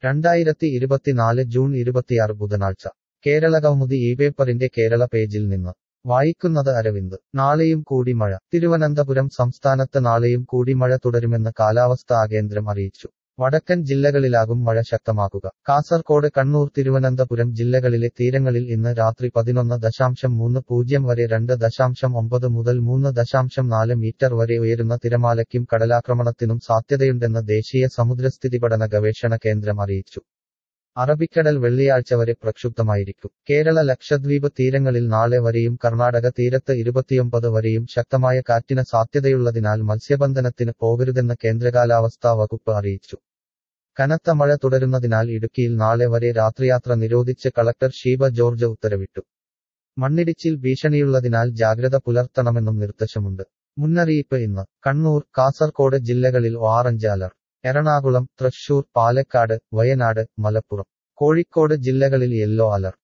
2024 June 26 ബുധനാഴ്ച കേരളകൗമുദി ഇപേപ്പറിന്റെ കേരള പേജിൽ നിന്ന് വായിക്കുന്നത് അരവിന്ദ്. നാളെയും കൂടി മഴ. തിരുവനന്തപുരം സംസ്ഥാനത്ത് നാളെയും കൂടി മഴ തുടരുമെന്ന് കാലാവസ്ഥാ കേന്ദ്രം അറിയിച്ചു. വടക്കൻ ജില്ലകളിലാകും മഴ ശക്തമാകുക. കാസർകോട്, കണ്ണൂർ, തിരുവനന്തപുരം ജില്ലകളിലെ തീരങ്ങളിൽ ഇന്ന് രാത്രി 11:30 വരെ 2:9 മുതൽ 3:4 മീറ്റർ വരെ ഉയരുന്ന തിരമാലയ്ക്കും കടലാക്രമണത്തിനും സാധ്യതയുണ്ടെന്ന് ദേശീയ സമുദ്രസ്ഥിതി പഠന ഗവേഷണ കേന്ദ്രം അറിയിച്ചു. അറബിക്കടൽ വെള്ളിയാഴ്ച വരെ പ്രക്ഷുബ്ധമായിരിക്കും. കേരള ലക്ഷദ്വീപ് തീരങ്ങളിൽ നാളെ വരെയും കർണാടക തീരത്ത് 29 വരെയും ശക്തമായ കാറ്റിന് സാധ്യതയുള്ളതിനാൽ മത്സ്യബന്ധനത്തിന് പോകരുതെന്ന് കേന്ദ്രകാലാവസ്ഥാ വകുപ്പ് അറിയിച്ചു. കനത്ത മഴ തുടരുന്നതിനാൽ ഇടുക്കിയിൽ നാളെ വരെ രാത്രിയാത്ര നിരോധിച്ച് കളക്ടർ ഷീബ ജോർജ് ഉത്തരവിട്ടു. മണ്ണിടിച്ചിൽ ഭീഷണിയുള്ളതിനാൽ ജാഗ്രത പുലർത്തണമെന്നും നിർദ്ദേശമുണ്ട്. മുന്നറിയിപ്പ് ഇന്ന്. കണ്ണൂർ, കാസർകോട് ജില്ലകളിൽ ഓറഞ്ച് അലർട്ട്. എറണാകുളം, തൃശൂർ, പാലക്കാട്, വയനാട്, മലപ്പുറം, കോഴിക്കോട് ജില്ലകളിൽ യെല്ലോ അലർട്ട്.